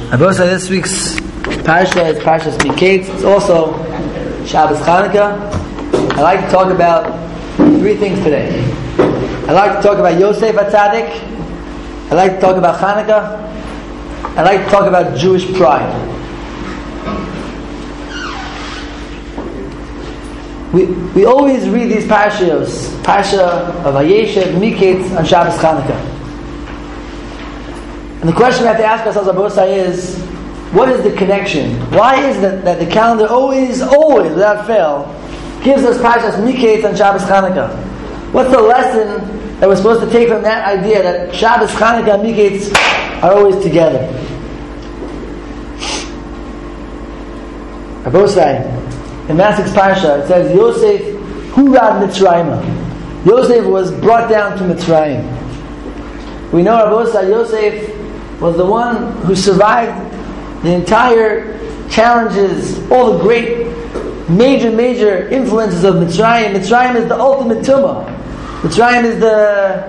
I both say this week's Parsha is Parshas Miketz. It's also Shabbos Chanukah. I'd like to talk about three things today. I'd like to talk about Yosef HaTzadik. I'd like to talk about Chanukah. I'd like to talk about Jewish pride. We always read these Parshas, Parsha of Vayeshev, Miketz, on Shabbos Chanukah. And the question we have to ask ourselves, Abosai, is what is the connection? Why is it that the calendar always, without fail, gives us Parshas Miketz on Shabbos Chanukah? What's the lesson that we're supposed to take from that idea that Shabbos Chanukah and Miketz are always together? Abosai, in Masik's Parsha, it says, Yosef Hurad Mitzrayim. Yosef was brought down to Mitzrayim. We know, Abosai, Yosef was the one who survived the entire challenges, all the great, major influences of Mitzrayim. Mitzrayim is the ultimate tumah. Mitzrayim is the,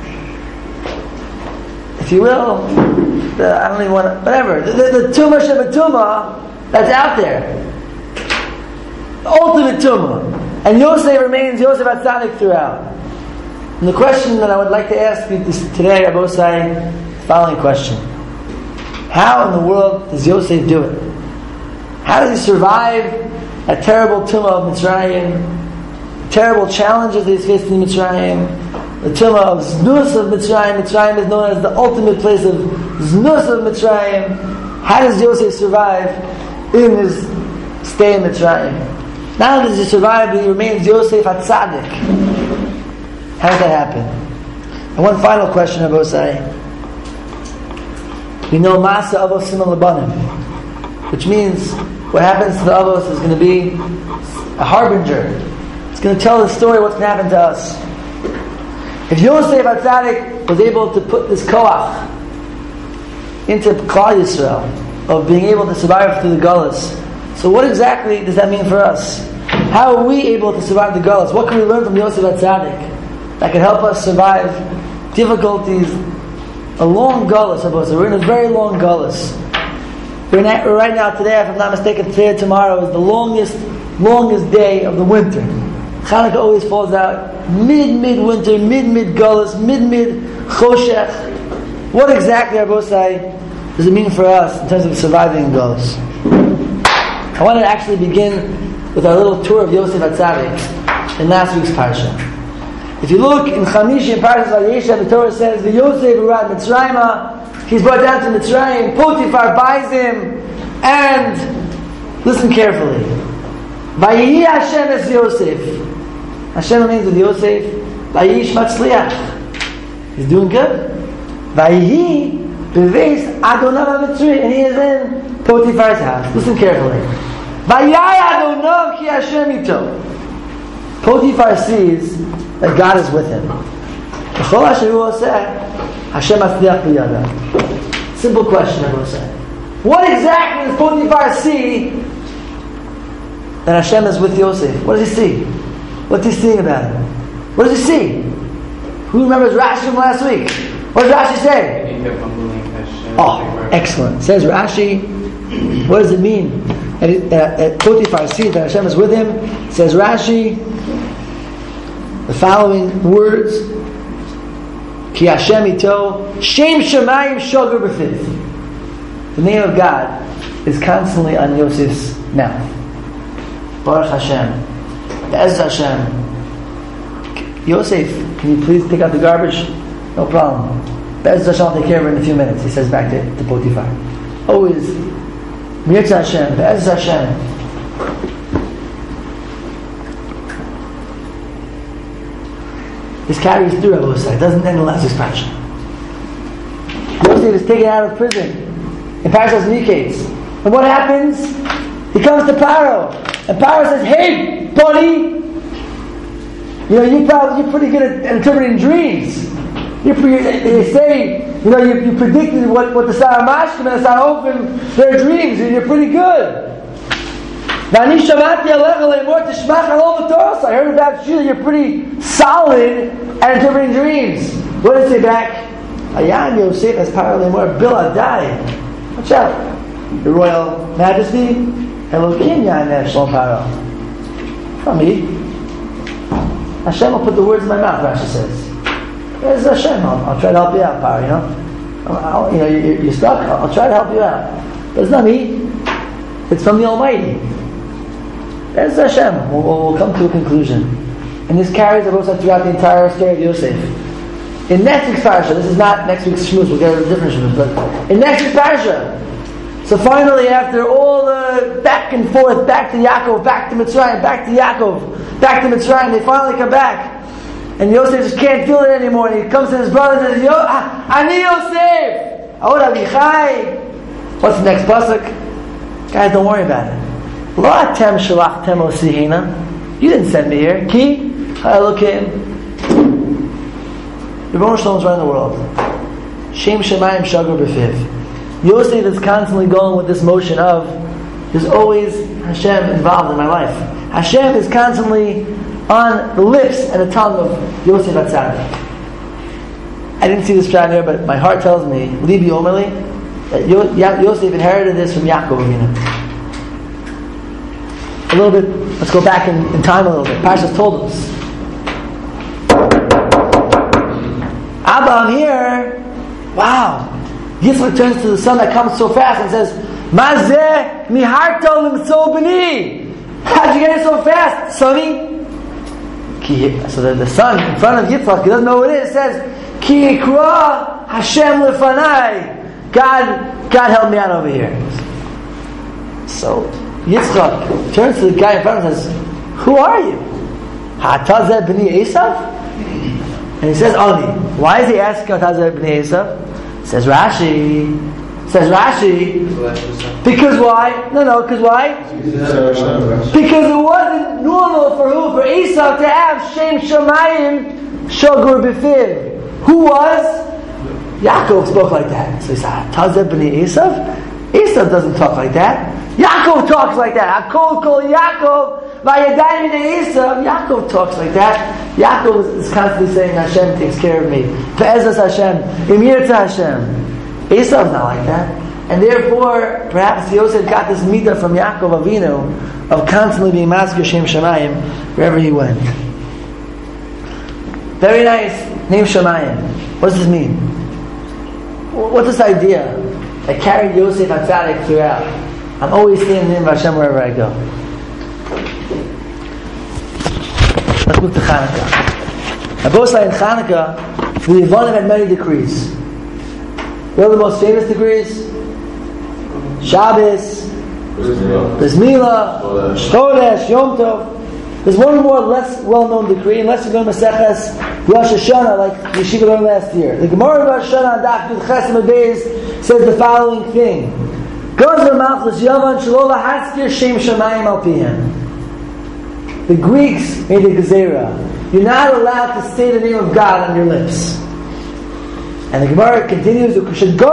if you will, the tumah sheba tumah that's out there. The ultimate tumah. And Yosef remains Yosef HaTzadik throughout. And the question that I would like to ask you today, Abosai, following question. How in the world does Yosef do it? How does he survive a terrible tumah of Mitzrayim, terrible challenges that he's facing in Mitzrayim, the tumah of Znus of Mitzrayim? Mitzrayim is known as the ultimate place of Znus of Mitzrayim. How does Yosef survive in his stay in Mitzrayim? Not only does he survive, but he remains Yosef HaTzadik. How does that happen? And one final question, Abosai. We know Masa Avos Siman Labanim, which means what happens to the Avos is going to be a harbinger. It's going to tell the story of what's going to happen to us. If Yosef HaTzadik was able to put this koach into Klal Yisrael of being able to survive through the Gullus, so what exactly does that mean for us? How are we able to survive the Gullus? What can we learn from Yosef HaTzadik that can help us survive difficulties? A long Gullus, we're in a very long Gullus. Right now, today, if I'm not mistaken, today or tomorrow is the longest day of the winter. Chanukah always falls out mid-winter, mid-Gullus, mid-Choshech. What exactly, Abosai, does it mean for us in terms of surviving Gullus? I want to actually begin with our little tour of Yosef HaTzadik in last week's Parsha. If you look in Chamishi and Parshas Vayeshev, the Torah says, the Yosef Hurad Mitzrayim, he's brought down to Mitzrayim, Potiphar buys him, and listen carefully. Vayihi Hashem es Yosef. Hashem remains with Yosef. Vayish Matzliach. He's doing good. Vayihi Beves Adonav HaMitzri, and he is in Potiphar's house. Listen carefully. Vayai Adonav ki Hashem ito. Potiphar sees that God is with him. Simple question, I will say. What exactly does Potiphar see that Hashem is with Yosef? What does he see? What's he seeing about him? What does he see? Who remembers Rashi from last week? What does Rashi say? Oh, excellent. Says Rashi, what does it mean that Potiphar sees that Hashem is with him? Says Rashi, the following words: Ki Hashem ito, Shem Shemayim Shogar B'Fiv. The name of God is constantly on Yosef's mouth. Baruch Hashem, Be'ez Hashem. Yosef, can you please take out the garbage? No problem. Be'ez Hashem, I'll take care of it in a few minutes. He says back to Potiphar. Always, Be'ez Hashem, Be'ez Hashem. This carries through Abosai. It doesn't end in last week's Parsha. Yosef is taken out of prison in Parshas Miketz. And what happens? He comes to Paro. And Paro says, hey, buddy, you're pretty good at interpreting dreams. They say, you predicted what the Sar Mashkim and the Sar Ofen, their dreams, and you're pretty good. I heard about you that you're pretty solid at interpreting dreams. What does it say back? Ayam Yosef as Paro Lemor Biladai. Watch out. Your Royal Majesty, Elokim Yaneh Shalom Paro. From me. Hashem will put the words in my mouth, Rashi says. There's Hashem. I'll try to help you out, Paro, you're stuck. I'll try to help you out. But it's not me. It's from the Almighty. There's Hashem. We'll come to a conclusion. And this carries also throughout the entire story of Yosef. In next week's parasha, this is not next week's shmuz, we'll get a different shmuz, but in next week's parasha, so finally after all the back and forth, back to Yaakov, back to Mitzrayim, back to Yaakov, back to Mitzrayim, they finally come back. And Yosef just can't feel it anymore. And he comes to his brother and says, Ani Yosef! Ahod Avichai! What's the next pasuk? Guys, don't worry about it. Lo atem shalachtem osihina. You didn't send me here. Ki ha'elokim. The Rebbeinu Shalom is running the world. Shem Shemayim Shagur B'fiv. Yosef is constantly going with this motion of there's always Hashem involved in my life. Hashem is constantly on the lips and the tongue of Yosef HaTzadik. I didn't see this pshat here, but my heart tells me, Libi Omerli, that Yosef inherited this from Yaakov Avinu. A little bit, let's go back in time a little bit. Parshas told us. Abba, I'm here. Wow. Yitzchak turns to the son that comes so fast and says, Mazeh miharto limtzo b'ni. How'd you get here so fast, sonny? So the son in front of Yitzchak, he doesn't know what it is, says, Ki yikra Hashem lefanai. God help me out over here. So Yitzchak turns to the guy in front of him and says, who are you? Hatazeh b'ni Esav? And he says, Ani. Why is he asking Hatazeh b'ni Esav? Says Rashi, because why? Because why? Because it wasn't normal for who? For Esau to have Shem Shemayim Shogur B'fiv. Who was? Yaakov spoke like that. So he said, Tazeh b'nei Esav? Esau doesn't talk like that. Yaakov talks like that. Hakol kol Yaakov v'yadayim b'nei Esav. Yaakov talks like that. Yaakov is constantly saying, Hashem takes care of me. Ve'ezas Hashem. Imirta Hashem. Esau's not like that. And therefore, perhaps Yosef got this midah from Yaakov Avinu of constantly being masker Shem Shemayim wherever he went. Very nice name Shemayim. What does this mean? What's this idea that carried Yosef HaTzadik throughout? I'm always seeing the name of Hashem wherever I go. Let's move to Chanukah. Abosai in Chanukah, the Yevonim had many decrees. What are the most famous degrees? Shabbos, Bris Milah, Chodesh, Yom Tov. There's one more less well-known decree, unless you learn Maseches Rosh Hashanah, like Yeshiva learned last year. The Gemara Rosh Hashanah Daf Yud Ches Amud Beis says the following thing: Gozer Malchus Yavan Shelo Lahatzkir Shem Shemayim Al Pihem. The Greeks made a gezerah. You're not allowed to say the name of God on your lips. And the Gemara continues, and when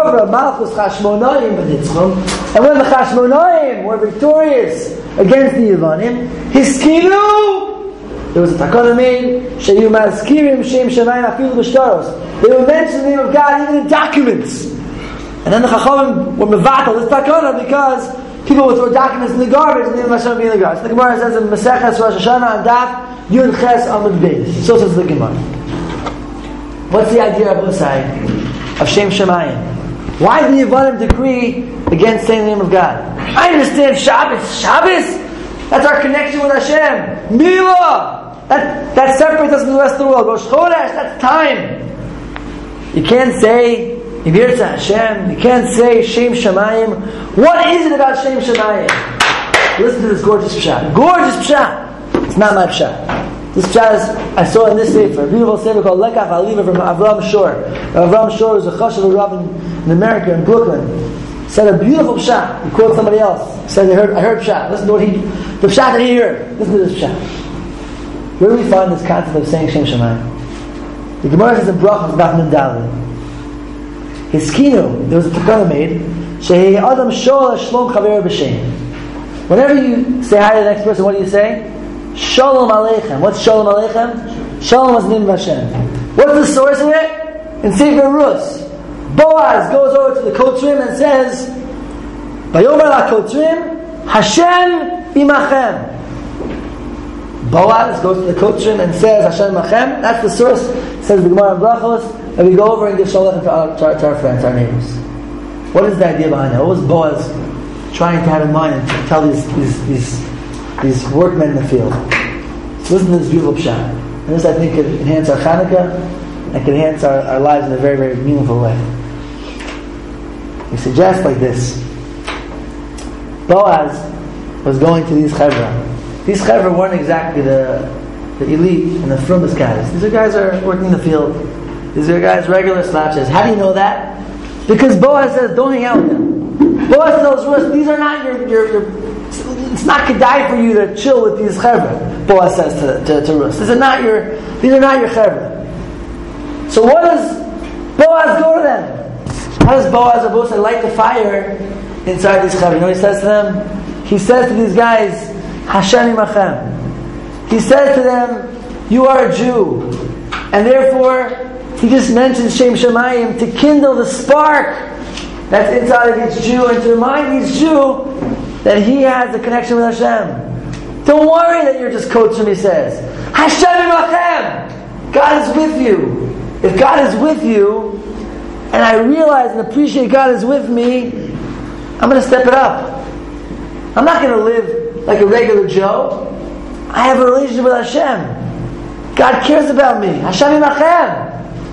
the Chashmonaim were victorious against the Yevanim, Hiskinu, there was a takana made, Sheyu Mazkirim Shem Shemayim Afilu B'shtaros. They would mention the name of God even in documents. And then the Chachamim were mevatel this takana because people would throw documents in the garbage and the name of Hashem would be in the garbage. So the Gemara says in Maseches Rosh Hashanah and Daf Yud Ches Amud Beis. So says the Gemara. What's the idea of Usai, of Shem Shemayim? Why did the Yevanim decree against saying the name of God? I understand Shabbos. That's our connection with Hashem. Milah! That separates us from the rest of the world. Rosh Chodesh, that's time. You can't say Imirta Hashem. You can't say Shem Shemayim. What is it about Shem Shemayim? Listen to this gorgeous pshat. Gorgeous pshat. It's not my pshat. This pshat is, I saw in this sefer, a beautiful sefer called Lekach Aliva from Avram Shor. Avram Shor is a chashuv rav in America, in Brooklyn. Said a beautiful pshat. He quoted somebody else. He said, I heard pshat. Listen to what the pshat that he heard. Listen to this pshat. Where do we find this concept of saying Shem Shemayim? The Gemara says in Brachos, Daf Nun Daled. Hiskinu, there was a takana made, Shehi Adam Shol Shlom Chaver B'Shem. Whenever you say hi to the next person, what do you say? Shalom Aleichem. What's Shalom Aleichem? Shalom is the name of Hashem. What's the source of it? In Sefer Rus. Boaz goes over to the Kotrim and says, Vayomer lakotrim, Hashem imachem. Boaz goes to the Kotrim and says Hashem imachem. That's the source. Says the Gemara in Brachos, and we go over and give shalom to our friends, our neighbors. What is the idea behind that? What was Boaz trying to have in mind and tell these workmen in the field? So listen to this beautiful pshat. And this, I think, can enhance our Chanukah and can enhance our lives in a very, very meaningful way. He suggests like this. Boaz was going to these chevra. These chevra weren't exactly the elite and the frumest guys. These are guys who are working in the field. These are guys, regular slouches. How do you know that? Because Boaz says, don't hang out with them. Boaz tells Rus, these are not your it's not kedai for you to chill with these chevra. Boaz says to Rus, these are not your chevra. So what does Boaz go to them? How does Boaz light the fire inside these chevra? You know what he says to them? He says to these guys, Hashem imachem. He says to them, you are a Jew. And therefore, he just mentions Shem Shemayim to kindle the spark that's inside of each Jew and to remind each Jew that he has a connection with Hashem. Don't worry that you're just Kotrim, he says. Hashem imachem. God is with you. If God is with you, and I realize and appreciate God is with me, I'm going to step it up. I'm not going to live like a regular Joe. I have a relationship with Hashem. God cares about me. Hashem imachem.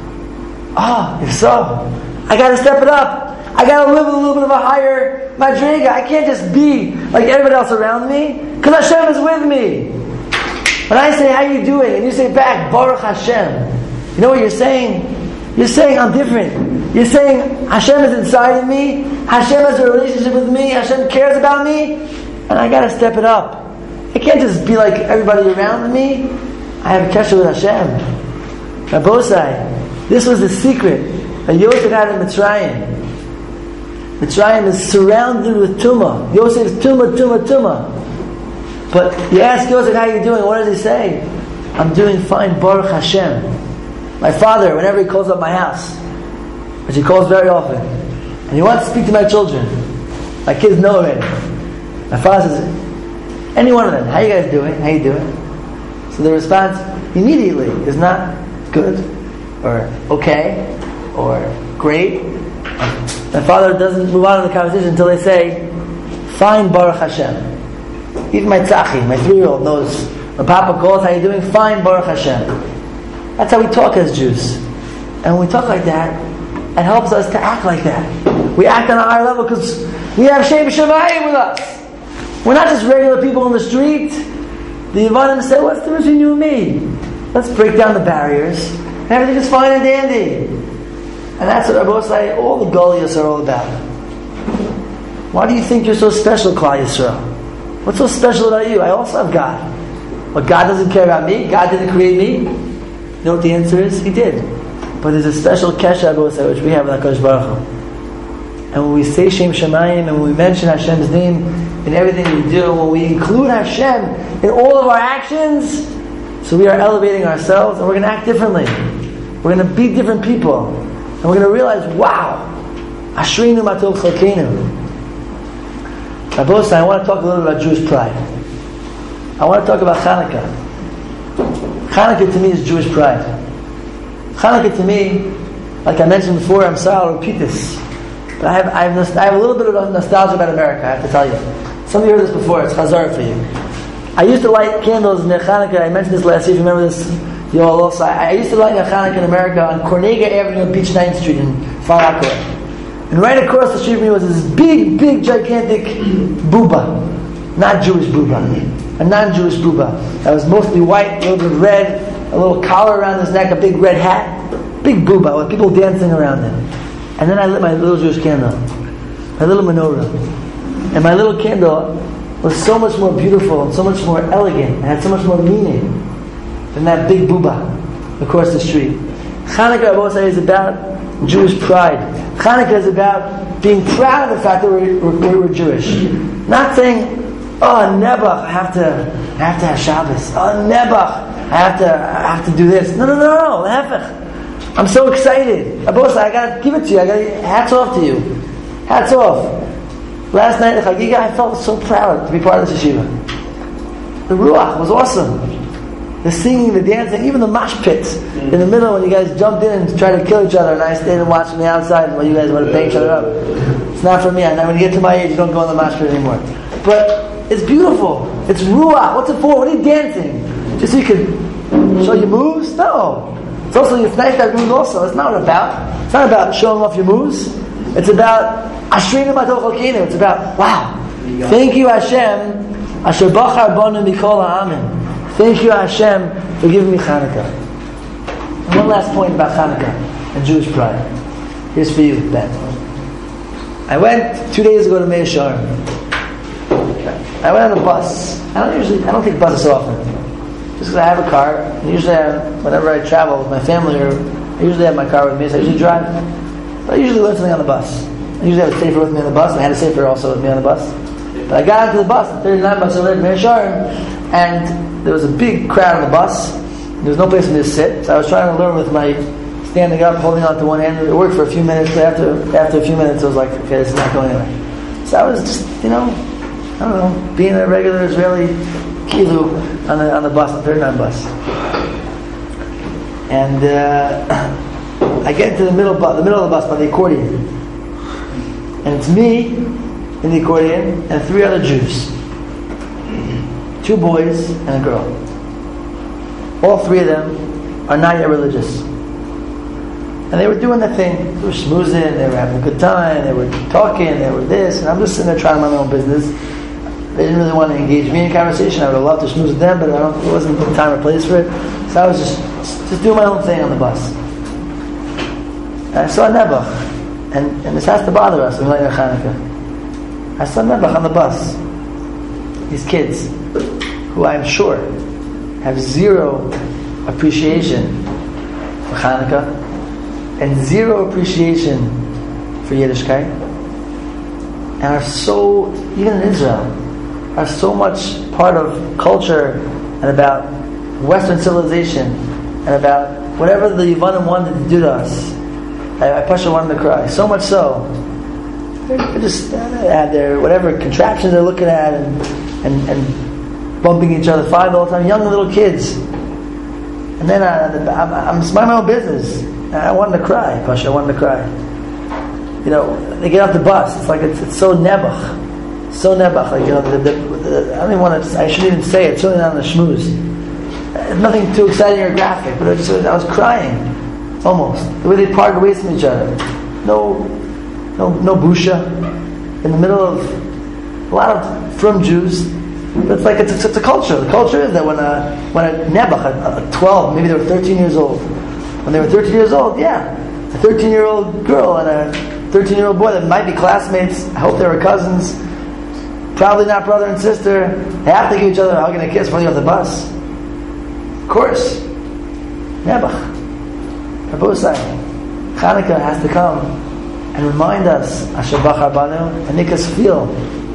If so, I got to step it up. I got to live with a little bit of a higher madriga. I can't just be like everybody else around me, because Hashem is with me. When I say, how you doing? And you say back, Baruch Hashem. You know what you're saying? You're saying, I'm different. You're saying, Hashem is inside of me. Hashem has a relationship with me. Hashem cares about me. And I got to step it up. I can't just be like everybody around me. I have a kesher with Hashem. Rabosai, this was the secret that Yosef had in Mitzrayim. Mitzrayim is surrounded with tumah. Yosef's tumah. But you ask Yosef, how are you doing? What does he say? I'm doing fine, Baruch Hashem. My father, whenever he calls up my house, which he calls very often, and he wants to speak to my children, my kids know already. My father says, any one of them, how you guys doing? How you doing? So the response immediately is not good, or okay, or great. My father doesn't move on in the conversation until they say, fine, Baruch Hashem. Even my tzachi, my 3-year-old knows, when Papa calls, how you doing? Fine, Baruch Hashem. That's how we talk as Jews. And when we talk like that, it helps us to act like that. We act on a higher level because we have Shem Shemayim with us. We're not just regular people on the street. The Yevanim say, what's the difference between you and me? Let's break down the barriers. And everything is fine and dandy. And that's what Rabbi say, all the Goliaths are all about. Why do you think you're so special, Klal Yisrael? What's so special about you? I also have God. But God doesn't care about me. God didn't create me. You know what the answer is? He did. But there's a special kesher, which we have with HaKadosh Baruch Hu. And when we say Shem Shemayim, and when we mention Hashem's name in everything we do, when we include Hashem in all of our actions, so we are elevating ourselves, and we're going to act differently. We're going to be different people. And we're going to realize, wow, Ashreinu Matov Chalkeinu. Rabbi, I want to talk a little about Jewish pride. I want to talk about Chanukah. Chanukah to me is Jewish pride. Chanukah to me, like I mentioned before, I'm sorry, I'll repeat this. But I have a little bit of nostalgia about America, I have to tell you. Some of you heard this before, it's chazar for you. I used to light candles near Chanukah, I mentioned this last year, if you remember this, you all also. I used to light near Chanukah in America on Cornega Avenue on Beach 9th Street in Far Rockaway. And right across the street from me was this big, gigantic buba. Not Jewish buba. A non-Jewish buba. That was mostly white, a little bit red, a little collar around his neck, a big red hat. Big buba with people dancing around him. And then I lit my little Jewish candle. My little menorah. And my little candle was so much more beautiful and so much more elegant and had so much more meaning than that big buba across the street. Chanukah, I will say, is about Jewish pride. Chanukah is about being proud of the fact that we're Jewish. Not saying, oh, Nebuch, I have to have Shabbos. Oh, Nebuch, I have to do this. No, Hefech. I'm so excited. I got to give it to you. Hats off to you. Hats off. Last night at Chagiga, I felt so proud to be part of this yeshiva. The Ruach was awesome. The singing, the dancing, even the mosh pits in the middle when you guys jumped in and tried to kill each other, and I stayed and watched from the outside while you guys want to bang each other up. It's not for me. I know when you get to my age, you don't go in the mosh pit anymore. But it's beautiful. It's Ruach. What's it for? What are you dancing? Just so you can show your moves? No. It's also, it's nice to have moves also. It's not about showing off your moves. It's about Ashrinu Matol Chalkinu. It's about, wow, thank you Hashem, Asher Bachar Bonu Mikol Ha'amin. Thank you Hashem for giving me Chanukah. And one last point about Chanukah and Jewish pride. Here's for you, Ben. I went 2 days ago to Meir Sharm. I went on a bus. I don't take buses so often. Just because I have a car. And usually whenever I travel with my family, I usually have my car with me, so I usually drive. But I usually learn something on the bus. I usually have a safer with me on the bus, and I had a safer also with me on the bus. But I got onto the bus, the 39 bus over there at Meir Sharm, and there was a big crowd on the bus. There was no place for me to sit, so I was trying to learn with my standing up, holding on to one hand. It worked for a few minutes, but after a few minutes, I was like, okay, this is not going anywhere. So I was just, I don't know, being a regular Israeli kilu on the bus, the 39 bus. And I get into the middle of the bus by the accordion. And it's me in the accordion and 3 other Jews. 2 boys and a girl. All 3 of them are not yet religious. And they were doing their thing. They were schmoozing, they were having a good time, they were talking, they were this, and I'm just sitting there trying my own business. They didn't really want to engage me in conversation. I would have loved to schmooze with them, but it wasn't the time or place for it. So I was just doing my own thing on the bus. And I saw Nebuch, and this has to bother us in Leila Chanukah. I saw Nebuch on the bus. These kids, who I'm sure have zero appreciation for Chanukah and zero appreciation for Yiddishkeit, and are so, even in Israel, are so much part of culture and about Western civilization and about whatever the Yevanim wanted to do to us. I wanted to cry. So much so, they just had their whatever contraptions they're looking at and bumping each other 5 all the time, young little kids. And then I'm minding my own business. I wanted to cry, Pasha. I wanted to cry. They get off the bus. It's like it's so nebuch, so nebuch. Like I don't even want to. I shouldn't even say it. It's certainly not on the shmooze. Nothing too exciting or graphic, but I was crying, almost the way they parted ways from each other. No busha in the middle of a lot of frum Jews. But it's like it's a culture. The culture is that when a nebuch, a 12, maybe they were 13 years old. When they were 13 years old, a 13-year-old girl and a 13-year-old boy that might be classmates. I hope they were cousins. Probably not brother and sister. They have to give each other a hug and a kiss before they get off the bus. Of course. Nebuch. Rabosai. Chanukah has to come and remind us, Asher Bachar Banu, and make us feel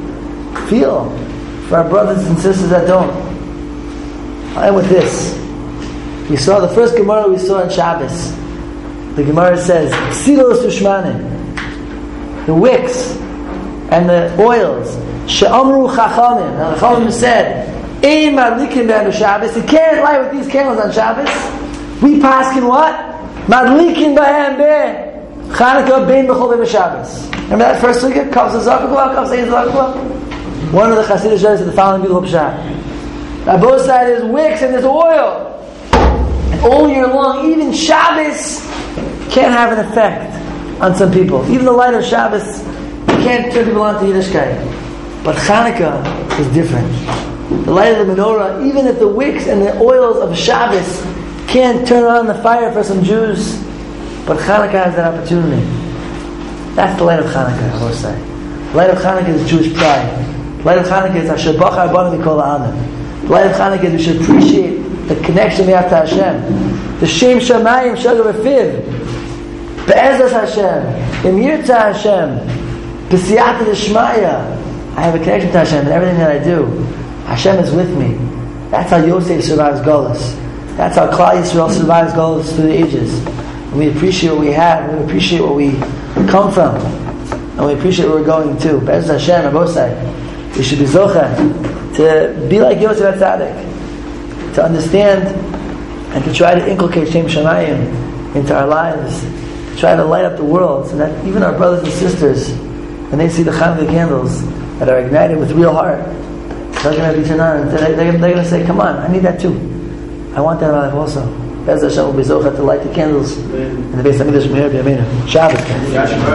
for our brothers and sisters that don't. I am with this. We saw the first Gemara we saw in Shabbos. The Gemara says, Silos Ushmanim, the wicks and the oils, She'amru Chachamim. Now the Chachamim said, Ein Madlikin Be'anu Shabbos. You can't light with these candles on Shabbos. We paskin what? Madlikin Be'hem Be' Chanukah Bein B'chol Be'Shabbos. Remember that first week? Kavz Zakuklah, Kavz Zakuklah. One of the Hasidic said the following beautiful pshat. On both sides there's wicks and there's oil. And all year long, even Shabbos can't have an effect on some people. Even the light of Shabbos can't turn people on to Yiddishkeit. But Chanukah is different. The light of the menorah, even if the wicks and the oils of Shabbos can't turn on the fire for some Jews, but Chanukah has that opportunity. That's the light of Chanukah, I will say. The light of Chanukah is Jewish pride. The light of Chanukah is Asher Bachar Banu Mikol Ha'amin. The light of Chanukah is we should appreciate the connection we have to Hashem. The Shem Shamayim Shagar Refiv. Be'ezas Hashem. Emirta Hashem. B'siyata D'Shmaya. I have a connection to Hashem in everything that I do. Hashem is with me. That's how Yosef survives Golus. That's how Klal Yisrael survives Golus through the ages. And we appreciate what we have. We appreciate what we come from. and we appreciate where we're going to. Be'ez Hashem, Abosai, we should be zocheh to be like Yosef HaTzadik, to understand and to try to inculcate Shem Shamayim into our lives, to try to light up the world, so that even our brothers and sisters, when they see the Hanukkah candles that are ignited with real heart, they're going to say, come on, I need that too. I want that in my life also. Be'ez Hashem will be zocheh to light the candles in the Beis HaMikdash. Shabbos.